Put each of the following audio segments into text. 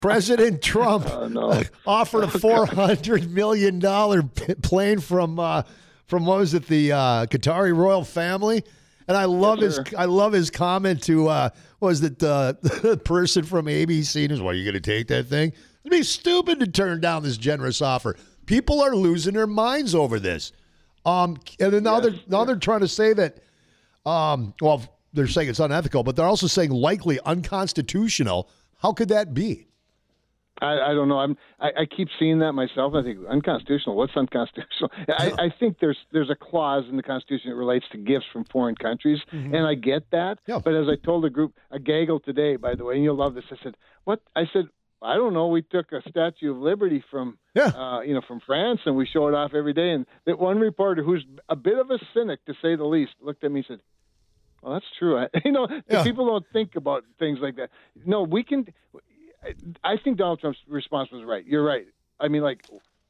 President Trump offered a $400 million plane from what was it, the Qatari royal family? And I love his comment to was it the person from ABC News? Well, are you going to take that thing? It'd be stupid to turn down this generous offer. People are losing their minds over this. And then now they're trying to say that they're saying it's unethical, but they're also saying likely unconstitutional. How could that be? I don't know. I keep seeing that myself. I think unconstitutional. What's unconstitutional? I think there's a clause in the Constitution that relates to gifts from foreign countries, and I get that. Yeah. But as I told a gaggle today, by the way, and you'll love this. I said, "What?" I said, "I don't know. We took a Statue of Liberty from from France, and we show it off every day." And that one reporter, who's a bit of a cynic to say the least, looked at me and said, "Well, that's true." People don't think about things like that. No, we can. I think Donald Trump's response was right. You're right. I mean, like,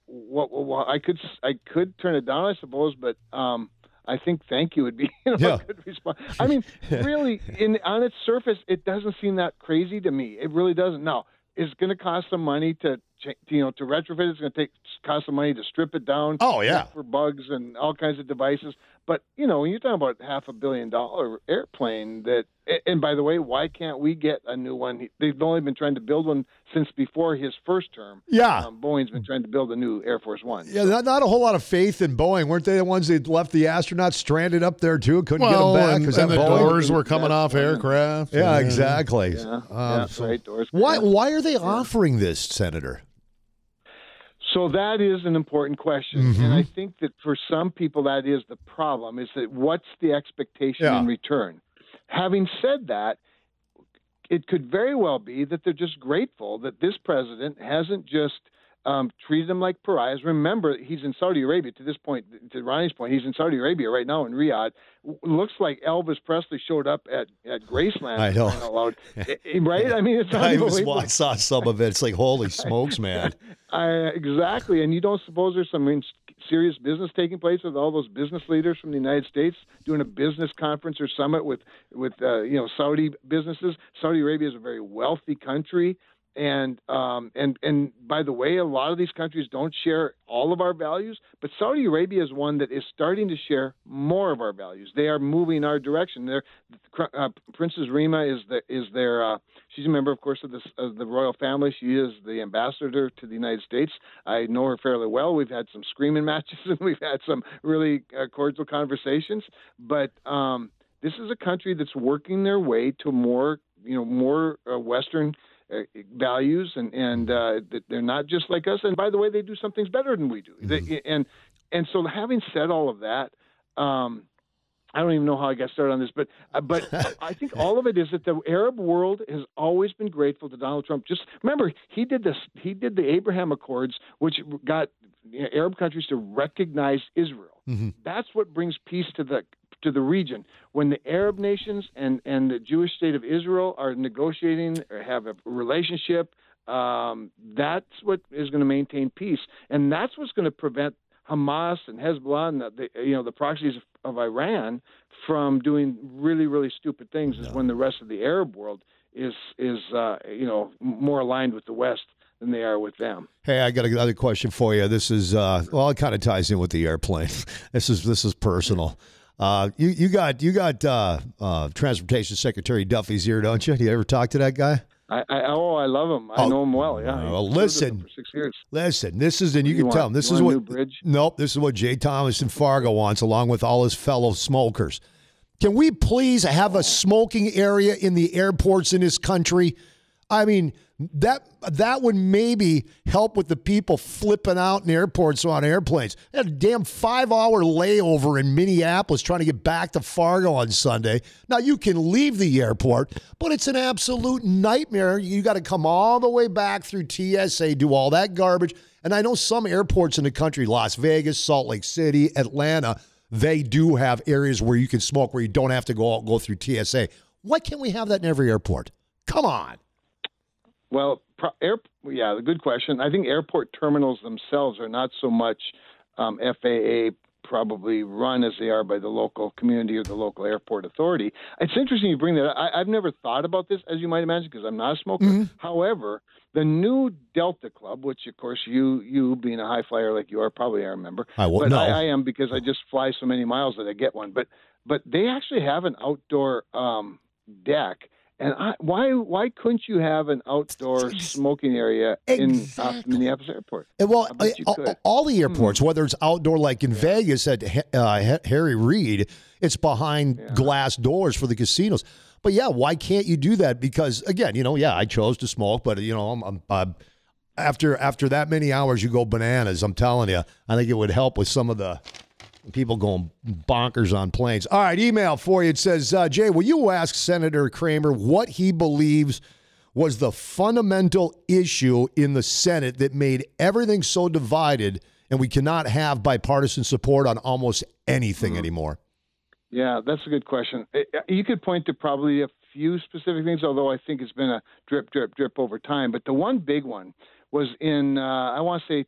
I could turn it down, I suppose, but I think thank you would be a good response. I mean, really, on its surface, it doesn't seem that crazy to me. It really doesn't. Now, it's going to cost some money to retrofit. It's going to cost some money to strip it down. Oh yeah, for bugs and all kinds of devices. But when you're talking about $500 million airplane, and by the way, why can't we get a new one? They've only been trying to build one since before his first term. Yeah, Boeing's been trying to build a new Air Force One. Yeah, not a whole lot of faith in Boeing. Weren't they the ones that left the astronauts stranded up there too? Couldn't get them back because the doors were coming off aircraft. Yeah, exactly. Right. Doors. Why are they offering this, Senator? So that is an important question. And I think that for some people that is the problem, is that what's the expectation in return? Having said that, it could very well be that they're just grateful that this president hasn't just treated them like pariahs. Remember, he's in Saudi Arabia to this point, to Ronnie's point, he's in Saudi Arabia right now in Riyadh. Looks like Elvis Presley showed up at Graceland. I know. Right? I mean, it's unbelievable. I saw some of it. It's like, holy smokes, man. Exactly. And you don't suppose there's some serious business taking place with all those business leaders from the United States doing a business conference or summit with Saudi businesses? Saudi Arabia is a very wealthy country. And by the way, a lot of these countries don't share all of our values, but Saudi Arabia is one that is starting to share more of our values. They are moving our direction. Princess Rima is their she's a member, of course, of the royal family. She is the ambassador to the United States. I know her fairly well. We've had some screaming matches and we've had some really cordial conversations. But this is a country that's working their way to more Western values, and they're not just like us. And by the way, they do some things better than we do. And so, having said all of that, I don't even know how I got started on this, but I think all of it is that the Arab world has always been grateful to Donald Trump. Just remember, he did the Abraham Accords, which got Arab countries to recognize Israel. That's what brings peace to the region. When the Arab nations and the Jewish state of Israel are negotiating or have a relationship, that's what is going to maintain peace, and that's what's going to prevent Hamas and Hezbollah and the proxies of Iran from doing really, really stupid things. Is when the rest of the Arab world is more aligned with the West than they are with them. Hey, I got another question for you. This is it kind of ties in with the airplane. This is personal. You got Transportation Secretary Duffy's ear, don't you? Do you ever talk to that guy? I love him. I know him well. Yeah. Well, listen. For 6 years. Listen. This is, and you can tell him this is what. Nope. This is what Jay Thomas in Fargo wants, along with all his fellow smokers. Can we please have a smoking area in the airports in this country? I mean, that would maybe help with the people flipping out in airports on airplanes. I had a damn 5-hour layover in Minneapolis trying to get back to Fargo on Sunday. Now, you can leave the airport, but it's an absolute nightmare. You got to come all the way back through TSA, do all that garbage. And I know some airports in the country, Las Vegas, Salt Lake City, Atlanta, they do have areas where you can smoke where you don't have to go through TSA. Why can't we have that in every airport? Come on. Well, good question. I think airport terminals themselves are not so much FAA probably run as they are by the local community or the local airport authority. It's interesting you bring that up. I've never thought about this, as you might imagine, because I'm not a smoker. Mm-hmm. However, the new Delta Club, which, of course, you being a high flyer like you are, probably are a member. I am because I just fly so many miles that I get one. But they actually have an outdoor deck. And why couldn't you have an outdoor smoking area in Minneapolis Airport? Well, all the airports, whether it's outdoor like in Vegas at Harry Reid, it's behind glass doors for the casinos. But why can't you do that? Because again, I chose to smoke, but I'm after that many hours, you go bananas. I'm telling you, I think it would help with some of the people going bonkers on planes. All right, email for you. It says, Jay, will you ask Senator Cramer what he believes was the fundamental issue in the Senate that made everything so divided and we cannot have bipartisan support on almost anything anymore? Yeah, that's a good question. You could point to probably a few specific things, although I think it's been a drip, drip, drip over time. But the one big one was in, I want to say,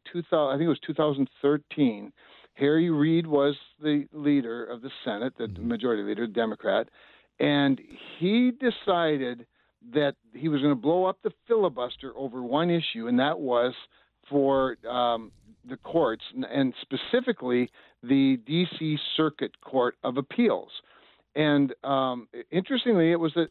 2013. Harry Reid was the leader of the Senate, the majority leader, Democrat, and he decided that he was going to blow up the filibuster over one issue, and that was for the courts, and specifically the D.C. Circuit Court of Appeals. And interestingly, it was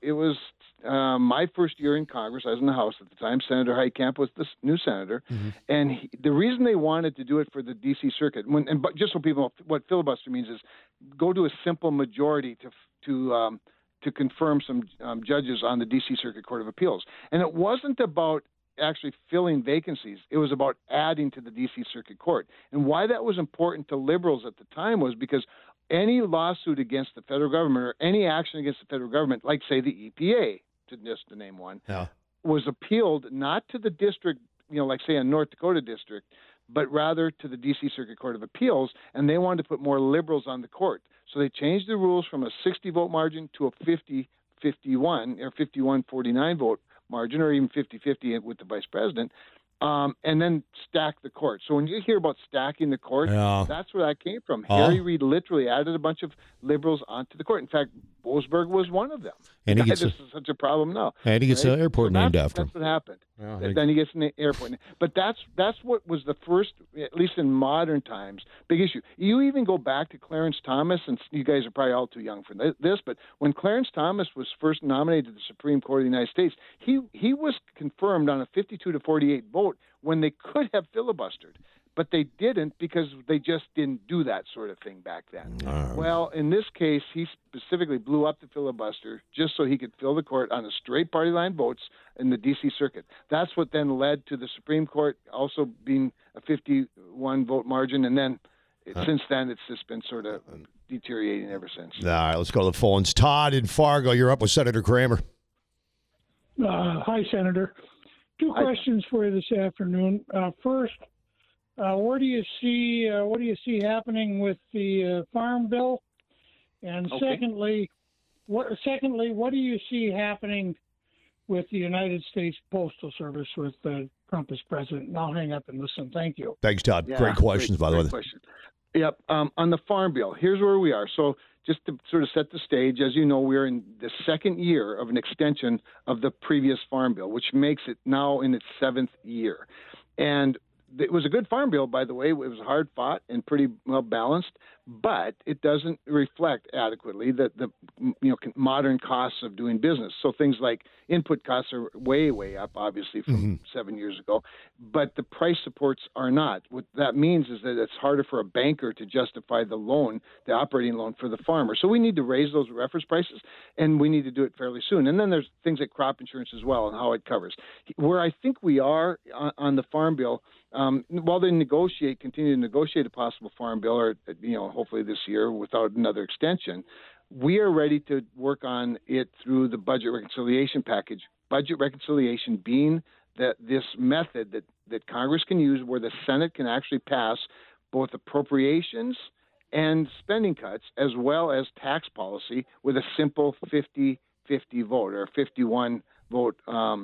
my first year in Congress. I was in the House at the time. Senator Heitkamp was the new senator, and the reason they wanted to do it for the D.C. Circuit, but just so people know what filibuster means, is go to a simple majority to confirm some judges on the D.C. Circuit Court of Appeals. And it wasn't about actually filling vacancies. It was about adding to the D.C. Circuit Court. And why that was important to liberals at the time was because any lawsuit against the federal government or any action against the federal government, like, say, the EPA, to name one, was appealed not to the district, like, say, a North Dakota district, but rather to the D.C. Circuit Court of Appeals, and they wanted to put more liberals on the court. So they changed the rules from a 60-vote margin to a 50-51 or 51-49 vote margin, or even 50-50 with the vice president, and then stack the court. So when you hear about stacking the court, that's where that came from. Harry Reid literally added a bunch of liberals onto the court. In fact, Boasberg was one of them. And this is such a problem now. And he gets an airport named after him. That's what happened. Then he gets an airport. But that's what was the first, at least in modern times, big issue. You even go back to Clarence Thomas, and you guys are probably all too young for this, but when Clarence Thomas was first nominated to the Supreme Court of the United States, he was confirmed on a 52-48 vote when they could have filibustered. But they didn't because they just didn't do that sort of thing back then. Well, in this case, he specifically blew up the filibuster just so he could fill the court on a straight party line votes in the D.C. Circuit. That's what then led to the Supreme Court also being a 51-vote margin, and then since then it's just been sort of deteriorating ever since. All right, let's go to the phones. Todd in Fargo, you're up with Senator Cramer. Hi, Senator. Two questions for you this afternoon. First, what do you see happening with the Farm Bill? And secondly, what do you see happening with the United States Postal Service with Trump as president? And I'll hang up and listen. Thank you. Thanks, Todd. Yeah, great questions, by the way. Question. Yep. On the Farm Bill, here's where we are. So just to sort of set the stage, as you know, we're in the second year of an extension of the previous Farm Bill, which makes it now in its seventh year. And it was a good Farm Bill, by the way. It was hard fought and pretty well balanced, but it doesn't reflect adequately the modern costs of doing business. So things like input costs are way, way up, obviously, from 7 years ago, but the price supports are not. What that means is that it's harder for a banker to justify the loan, the operating loan for the farmer. So we need to raise those reference prices, and we need to do it fairly soon. And then there's things like crop insurance as well and how it covers. Where I think we are on the Farm Bill, while they continue to negotiate a possible Farm Bill, or hopefully this year without another extension, we are ready to work on it through the budget reconciliation package. Budget reconciliation being this method that Congress can use where the Senate can actually pass both appropriations and spending cuts as well as tax policy with a simple 50-50 vote or a 51 vote.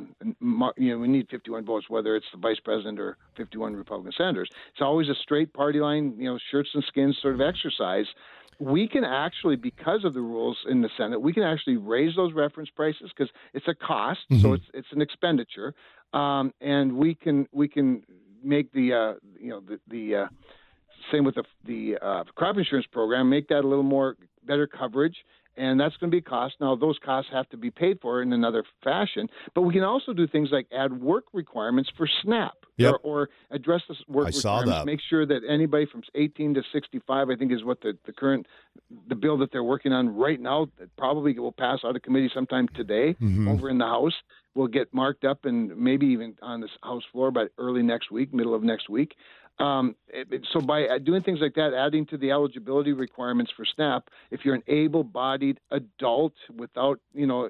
We need 51 votes, whether it's the vice president or 51 Republican senators. It's always a straight party line, shirts and skins sort of exercise. We can actually, because of the rules in the Senate, we can actually raise those reference prices because it's a cost, so it's an expenditure, and we can make the same with the crop insurance program, make that a little more better coverage. And that's going to be a cost. Now, those costs have to be paid for in another fashion. But we can also do things like add work requirements for SNAP or address the work requirements. Make sure that anybody from 18 to 65, I think is what the bill that they're working on right now, that probably will pass out of committee sometime today over in the House, will get marked up and maybe even on the House floor by early next week, middle of next week. So by doing things like that, adding to the eligibility requirements for SNAP, if you're an able-bodied adult without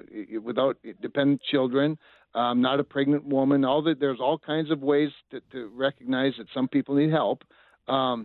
dependent children, not a pregnant woman, there's all kinds of ways to recognize that some people need help. Then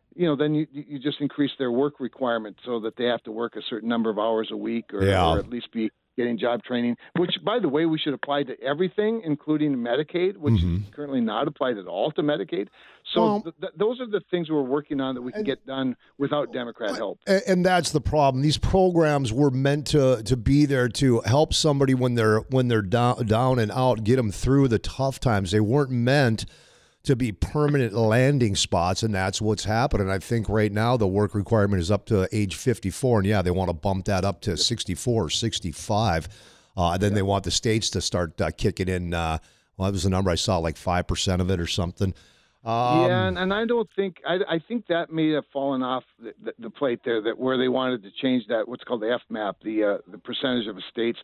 you just increase their work requirement so that they have to work a certain number of hours a week or at least be getting job training, which, by the way, we should apply to everything, including Medicaid, which is currently not applied at all to Medicaid. So those are the things we're working on that we can get done without Democrat help. And that's the problem. These programs were meant to be there to help somebody when they're down and out, get them through the tough times. They weren't meant to be permanent landing spots, and that's what's happening. I think right now the work requirement is up to age 54, and they want to bump that up to 64 or 65. Then they want the states to start kicking in. That was the number I saw, like 5% of it or something. And I don't think I think that may have fallen off the plate there, that where they wanted to change that, what's called the FMAP, the percentage of states.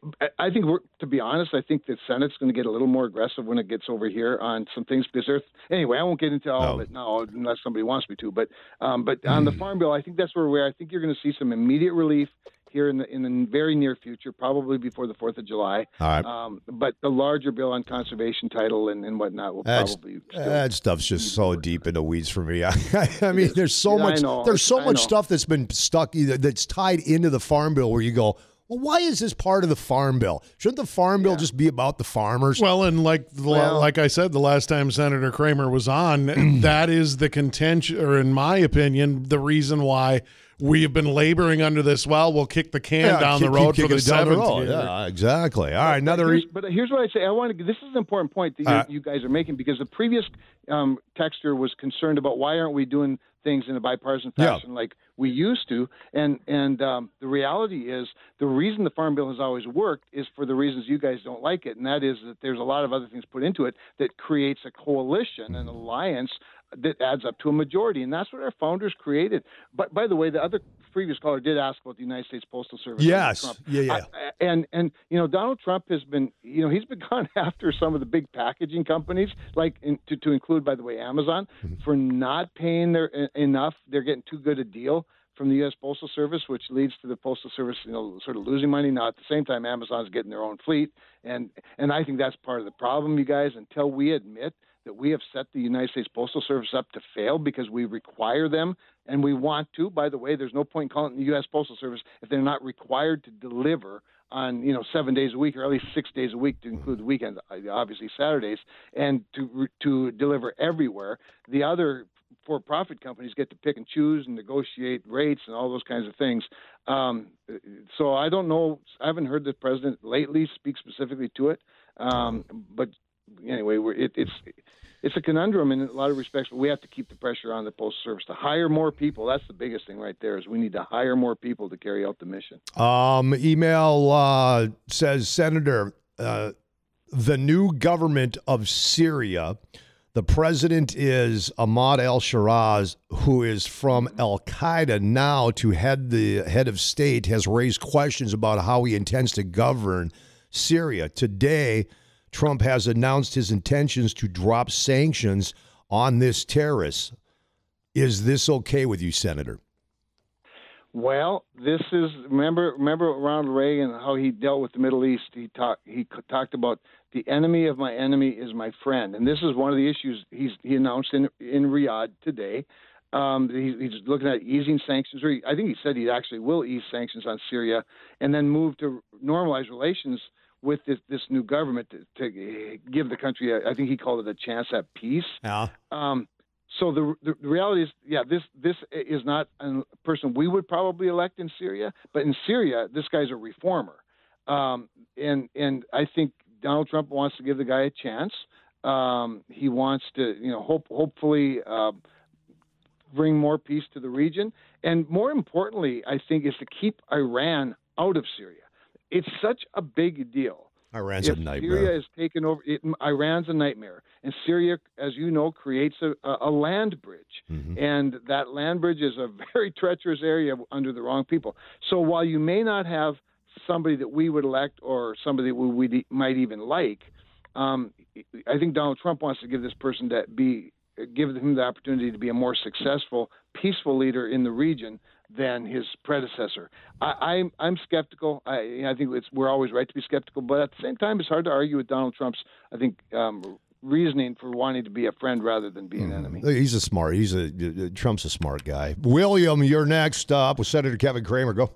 I think, to be honest, I think the Senate's going to get a little more aggressive when it gets over here on some things. Because anyway, I won't get into all of it now unless somebody wants me to. But on the Farm Bill, I think that's where I think you're going to see some immediate relief here in the very near future, probably before the 4th of July. All right. But the larger bill on conservation title and whatnot will probably still. That stuff's just so deep in the weeds for me. I mean, there's so much. There's so much stuff that's been stuck that's tied into the Farm Bill where you go, well, why is this part of the Farm Bill? Shouldn't the Farm Bill just be about the farmers? Well, and like I said, the last time Senator Kramer was on, that is the contention, or in my opinion, the reason why we have been laboring under this. Well, we'll kick the can down the road for the 7th year. Yeah, exactly. All right, But here's what I say. This is an important point that you guys are making, because the previous texter was concerned about why aren't we doing things in a bipartisan fashion like we used to. And the reality is the reason the Farm Bill has always worked is for the reasons you guys don't like it, and that is that there's a lot of other things put into it that creates a coalition, an alliance that adds up to a majority, and that's what our founders created. But by the way, the other previous caller did ask about the United States Postal Service. Yes, Trump. yeah. And Donald Trump has been, he's been gone after some of the big packaging companies, like to include, by the way, Amazon, for not paying their enough. They're getting too good a deal from the U.S. Postal Service, which leads to the Postal Service, sort of losing money. Now, at the same time, Amazon's getting their own fleet, and I think that's part of the problem, you guys. Until we admit that we have set the United States Postal Service up to fail because we require them, and we want to. By the way, there's no point in calling it the U.S. Postal Service if they're not required to deliver on 7 days a week, or at least 6 days a week, to include the weekends, obviously Saturdays, and to deliver everywhere. The other for-profit companies get to pick and choose and negotiate rates and all those kinds of things. So I don't know. I haven't heard the president lately speak specifically to it. But anyway, it's a conundrum in a lot of respects, but we have to keep the pressure on the Postal Service to hire more people. That's the biggest thing right there, is we need to hire more people to carry out the mission. Email says, Senator, the new government of Syria, the president is Ahmad al-Sharaz, who is from al-Qaeda, now to the head of state, has raised questions about how he intends to govern Syria. Today, Trump has announced his intentions to drop sanctions on this terrorist. Is this okay with you, Senator? Well, this is remember Ronald Reagan, how he dealt with the Middle East. He talked about the enemy of my enemy is my friend, and this is one of the issues he announced in Riyadh today. He's looking at easing sanctions. I think he said he actually will ease sanctions on Syria and then move to normalize relations with this new government to give the country, I think he called it a chance at peace. Yeah. So the reality is, this is not a person we would probably elect in Syria, but in Syria, this guy's a reformer. And I think Donald Trump wants to give the guy a chance. He wants to, hopefully bring more peace to the region. And more importantly, I think, is to keep Iran out of Syria. It's such a big deal. Iran's a nightmare. Syria is taken over. Iran's a nightmare. And Syria, as you know, creates a land bridge. Mm-hmm. And that land bridge is a very treacherous area under the wrong people. So while you may not have somebody that we would elect or somebody that we might even like, I think Donald Trump wants to give this person give him the opportunity to be a more successful, peaceful leader in the region than his predecessor. I'm skeptical. I think we're always right to be skeptical, but at the same time, it's hard to argue with Donald Trump's, I think, reasoning for wanting to be a friend rather than be an enemy. Trump's a smart guy. William, you're next up with Senator Kevin Cramer. Go.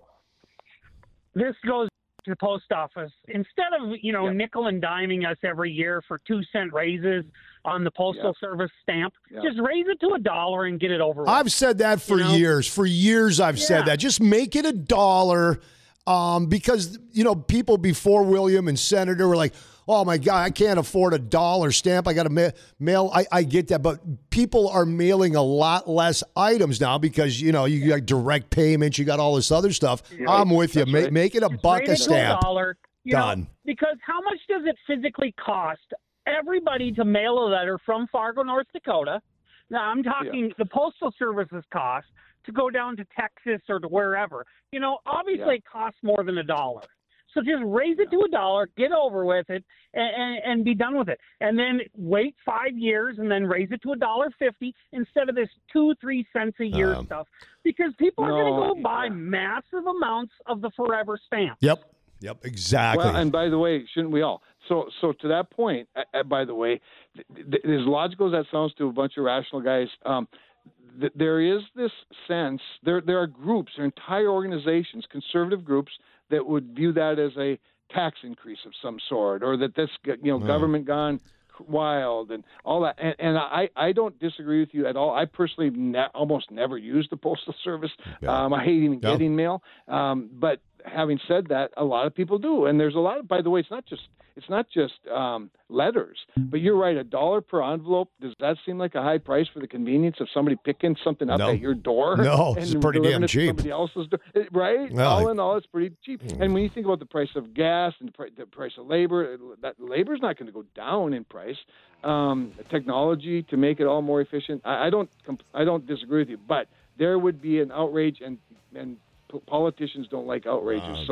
This goes to the post office. Instead of, nickel and diming us every year for 2-cent raises on the Postal Service stamp, just raise it to $1 and get it over with. I've said that for years. For years I've said that. Just make it $1 because, people before William and Senator were like, oh, my God, I can't afford $1 stamp. I got to mail. I get that. But people are mailing a lot less items now because, you got direct payments. You got all this other stuff. Yeah, I'm with you. Right. Make it $1 a stamp. Done. Because how much does it physically cost everybody to mail a letter from Fargo, North Dakota? Now, I'm talking the Postal Service's cost to go down to Texas or to wherever. Obviously it costs more than $1. So just raise it to $1, get over with it, and be done with it. And then wait 5 years and then raise it to $1.50 instead of this 2-3 cents a year stuff. Because people are going to go buy massive amounts of the forever stamp. Yep, exactly. Well, and by the way, shouldn't we all? So to that point, by the way, as logical as that sounds to a bunch of rational guys, there is this sense, there are groups, there are entire organizations, conservative groups, that would view that as a tax increase of some sort, or that this, government gone wild and all that. And I don't disagree with you at all. I personally almost never use the Postal Service. I hate even getting mail. But having said that, a lot of people do. And there's a lot of, by the way, it's not just letters, but you're right. $1 per envelope. Does that seem like a high price for the convenience of somebody picking something up at your door? No, it's pretty damn cheap. Somebody else's door, right? Well, all in all, it's pretty cheap. And when you think about the price of gas and the price of labor, that labor's not going to go down in price. Technology to make it all more efficient. I don't disagree with you, but there would be an outrage and politicians don't like outrages.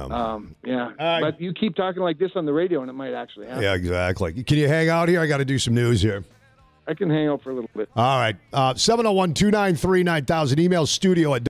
But you keep talking like this on the radio and it might actually happen. Yeah, exactly. Can you hang out here? I got to do some news here. I can hang out for a little bit. All right. 701-293-9000. Email studio at